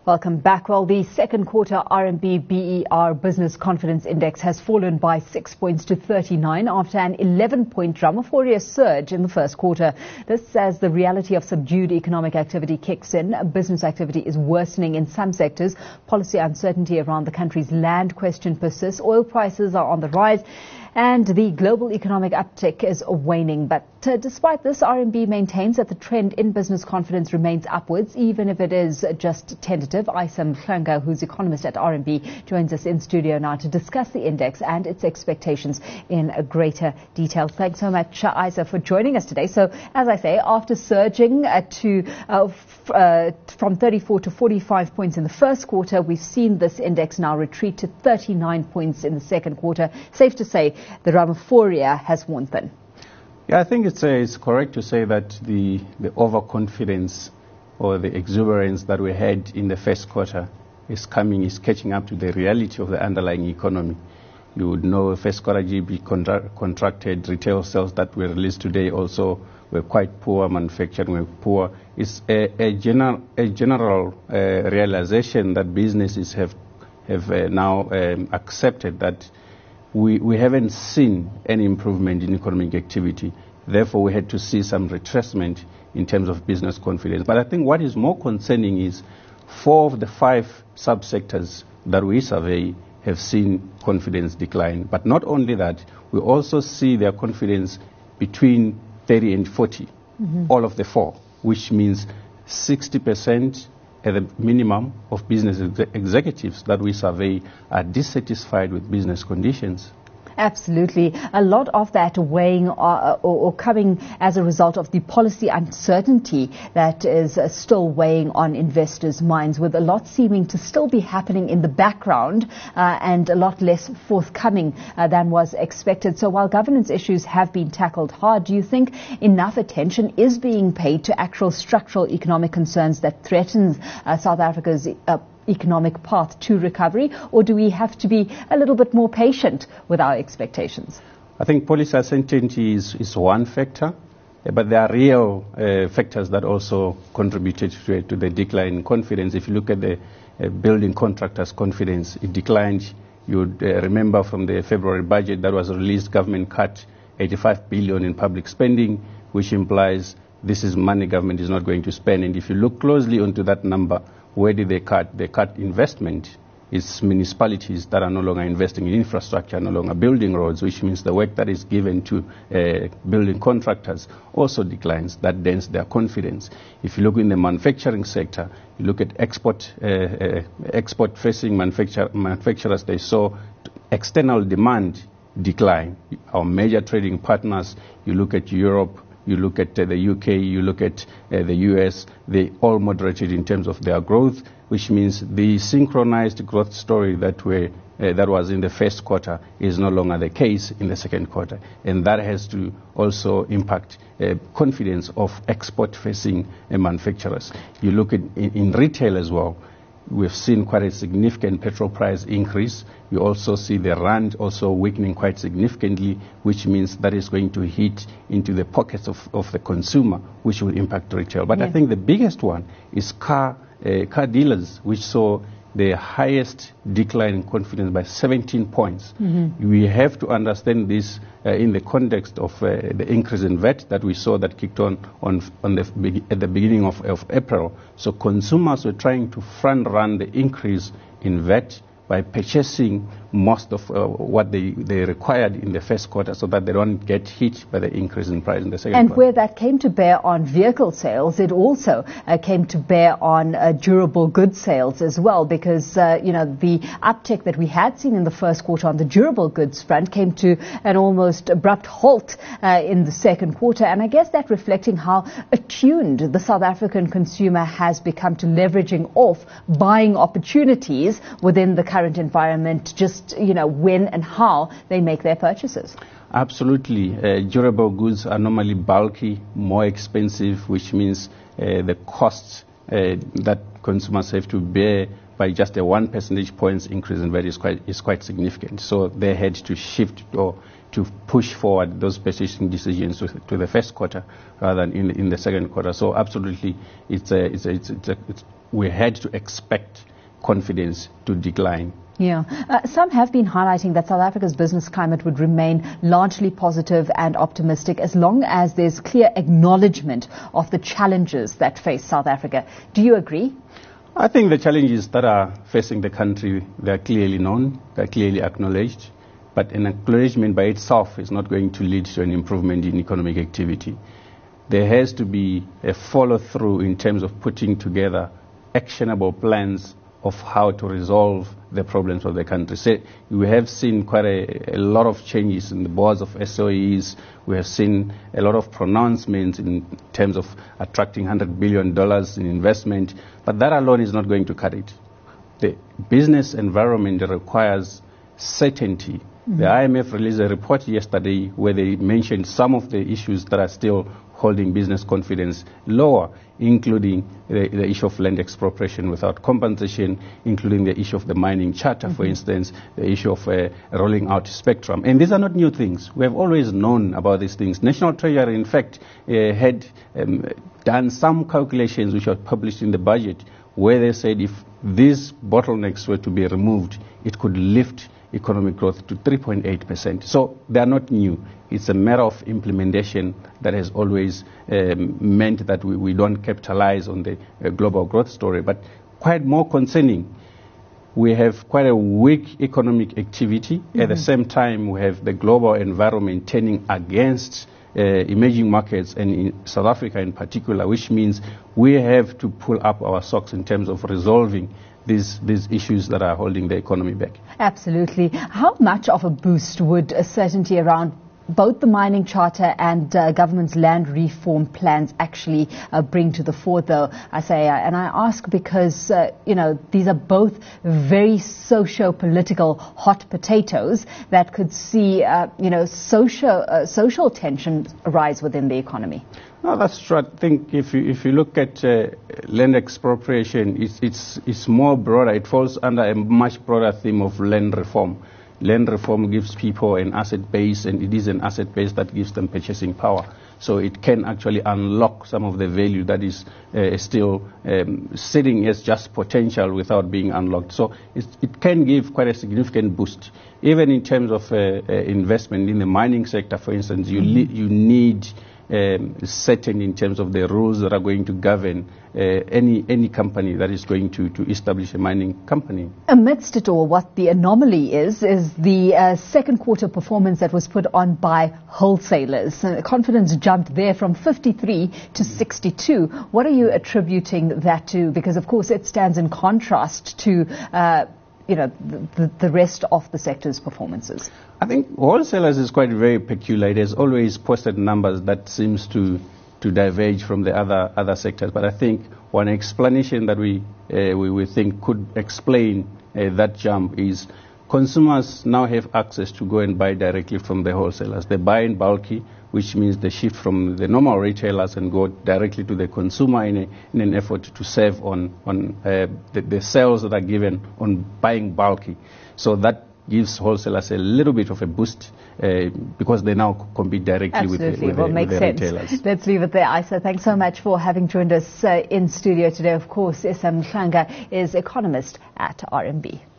Welcome back. Well, the second quarter RMB BER Business Confidence Index has fallen by 6 points to 39 after an 11-point Ramaphoria surge in the first quarter. This as the reality of subdued economic activity kicks in. Business activity is worsening in some sectors. Policy uncertainty around the country's land question persists. Oil prices are on the rise. And the global economic uptick is waning. But despite this, RMB maintains that the trend in business confidence remains upwards, even if it is just tentative. Aisa Mhlanga, who's economist at RMB, joins us in studio now to discuss the index and its expectations in greater detail. Thanks so much, Aisa, for joining us today. So, as I say, after surging from 34 to 45 points in the first quarter, we've seen this index now retreat to 39 points in the second quarter. Safe to say the Ramaphoria has worn thin. Yeah, I think it's correct to say that the overconfidence or the exuberance that we had in the first quarter is catching up to the reality of the underlying economy. You would know first quarter GDP contracted, retail sales that were released today also were quite poor, manufacturing were poor. It's a general realization that businesses have now accepted that we haven't seen any improvement in economic activity. Therefore, we had to see some retracement in terms of business confidence. But I think what is more concerning is 4 of the 5 subsectors that we survey have seen confidence decline. But not only that, we also see their confidence between 30 and 40, all of the 4, which means 60% at the minimum of business executives that we survey are dissatisfied with business conditions. Absolutely. A lot of that weighing or coming as a result of the policy uncertainty that is still weighing on investors' minds, with a lot seeming to still be happening in the background and a lot less forthcoming than was expected. So while governance issues have been tackled hard, do you think enough attention is being paid to actual structural economic concerns that threatens South Africa's economic path to recovery, or do we have to be a little bit more patient with our expectations? I think policy uncertainty is one factor, but there are real factors that also contributed to the decline in confidence. If you look at the building contractors' confidence, it declined. You would remember from the February budget that was released, government cut 85 billion in public spending, which implies this is money government is not going to spend. And if you look closely onto that number, where did they cut? They cut investment. It's municipalities that are no longer investing in infrastructure, no longer building roads, which means the work that is given to building contractors also declines. That dents their confidence. If you look in the manufacturing sector, you look at export-facing manufacturers, they saw external demand decline. Our major trading partners, you look at Europe, you look at the UK, you look at the US, they all moderated in terms of their growth, which means the synchronized growth story that was in the first quarter is no longer the case in the second quarter. And that has to also impact confidence of export-facing manufacturers. You look at in retail as well. We've seen quite a significant petrol price increase. You also see the rand also weakening quite significantly, which means that is going to hit into the pockets of the consumer, which will impact retail. But I think the biggest one is car dealers, which saw the highest decline in confidence by 17 points. We have to understand this in the context of the increase in VAT that we saw that kicked at the beginning of April. So consumers were trying to front run the increase in VAT by purchasing most of what they required in the first quarter so that they don't get hit by the increase in price in the second quarter. And where that came to bear on vehicle sales, it also came to bear on durable goods sales as well, because, the uptick that we had seen in the first quarter on the durable goods front came to an almost abrupt halt in the second quarter. And I guess that reflecting how attuned the South African consumer has become to leveraging off buying opportunities within the current environment, just when and how they make their purchases. Absolutely. Durable goods are normally bulky, more expensive, which means the costs that consumers have to bear by just a 1 percentage points increase in value is quite significant. So they had to shift or to push forward those purchasing decisions to the first quarter rather than in the second quarter. So absolutely, it's we had to expect confidence to decline. Yeah. Some have been highlighting that South Africa's business climate would remain largely positive and optimistic as long as there's clear acknowledgement of the challenges that face South Africa. Do you agree? I think the challenges that are facing the country, they're clearly known, they're clearly acknowledged, but an acknowledgement by itself is not going to lead to an improvement in economic activity. There has to be a follow-through in terms of putting together actionable plans of how to resolve the problems of the country. So we have seen quite a lot of changes in the boards of SOEs. We have seen a lot of pronouncements in terms of attracting $100 billion in investment, but that alone is not going to cut it. The business environment requires certainty. The IMF released a report yesterday where they mentioned some of the issues that are still holding business confidence lower, including the issue of land expropriation without compensation, including the issue of the mining charter, for instance, the issue of rolling out spectrum. And these are not new things. We have always known about these things. National Treasury, in fact, had done some calculations which were published in the budget where they said if these bottlenecks were to be removed, it could lift economic growth to 3.8%. So they are not new. It's a matter of implementation that has always meant that we don't capitalize on the global growth story. But quite more concerning, we have quite a weak economic activity. At the same time, we have the global environment turning against emerging markets, and in South Africa in particular, which means we have to pull up our socks in terms of resolving these issues that are holding the economy back. Absolutely. How much of a boost would a certainty around both the mining charter and government's land reform plans actually bring to the fore, though, Asaya? And I ask because, these are both very socio-political hot potatoes that could see, social tension rise within the economy. No, that's true. I think if you look at land expropriation, it's more broader. It falls under a much broader theme of land reform. Land reform gives people an asset base, and it is an asset base that gives them purchasing power. So it can actually unlock some of the value that is still sitting as just potential without being unlocked. So it can give quite a significant boost. Even in terms of investment in the mining sector, for instance, you need certain in terms of the rules that are going to govern any company that is going to establish a mining company. Amidst it all, what the anomaly is the second quarter performance that was put on by wholesalers. Confidence jumped there from 53 to 62. What are you attributing that to? Because, of course, it stands in contrast to the rest of the sector's performances. I think wholesalers is quite very peculiar. It has always posted numbers that seems to diverge from the other sectors. But I think one explanation that we think could explain that jump is consumers now have access to go and buy directly from the wholesalers. They buy in bulky, which means they shift from the normal retailers and go directly to the consumer in an effort to save on the sales that are given on buying bulky. So that gives wholesalers a little bit of a boost because they now compete directly with the retailers. Let's leave it there. Isa, thanks so much for having joined us in studio today. Of course, Sam Mhlanga is economist at RMB.